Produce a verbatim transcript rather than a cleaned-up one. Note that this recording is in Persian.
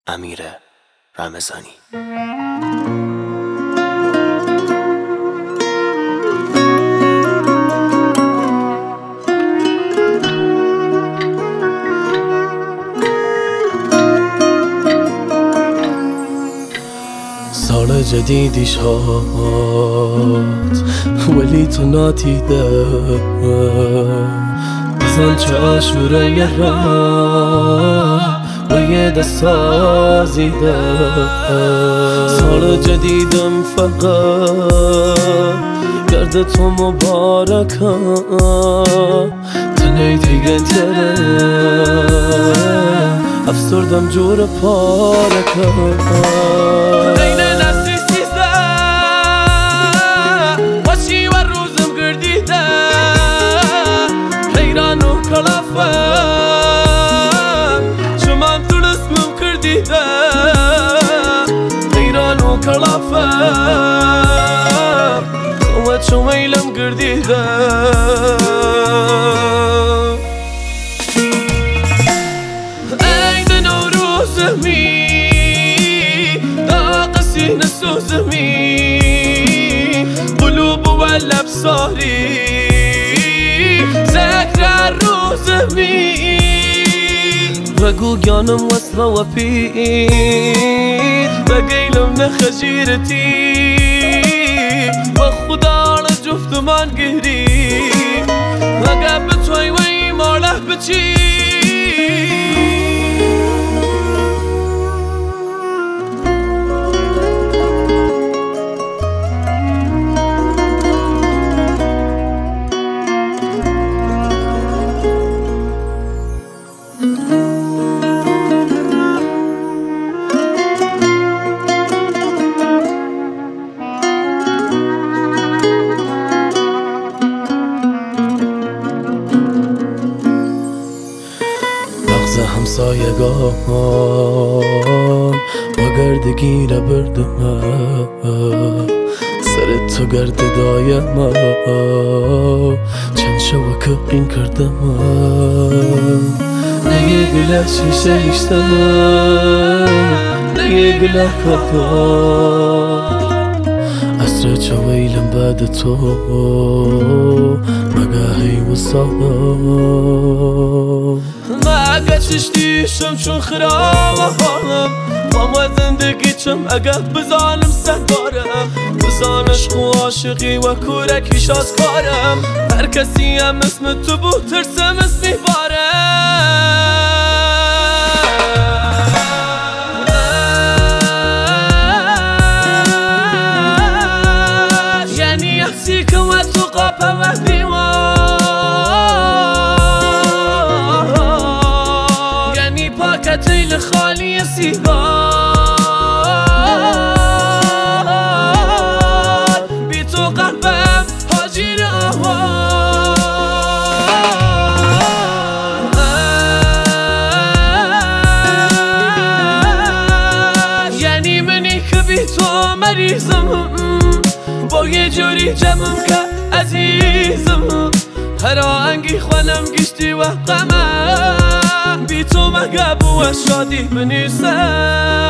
امیر رمضانی. سال جدیدی شد ولی تو نادیده، بزن چه عاشوره را با یه دست سازیده. سال جدیدم فقط گرد تو مبارکه، تنهی دیگه تره افسردم جور پارکه. كلافر خوات شويلم قرديده ايد نوروز مي داقسي نسوز مي قلوب ولا بصاري ذكرى الروز مي رقو جانم وصله وفيد بقيلم نخجيرتي وخدا على جفت من قهري وقابت وي وي موله بتي همسایگان با گردگی نبردم، سر تو گرد دایم چند شوکه این کردم. نگه گله شیشه ایشتم نگه گله کتا عصر چویلم بعد تو مگاهی وصالم اگه چشتیشم چون خرابم با زندگی چم اگه بزانم سهدارم بزانش خو عاشقی و کورکیش از کارم هر کسی هم اسم تو بود ترسم اسمی بارم یعنی احسی که و تو قاپه و دیوان تیل خالی سیگار بی تو قلبم حاجیر آوار. یعنی منی که بی تو مریضم با یه جوری جمعم که عزیزم هر آهنگی خوانم گشتی و غمم بی تو مگه بو شادی بنیسم.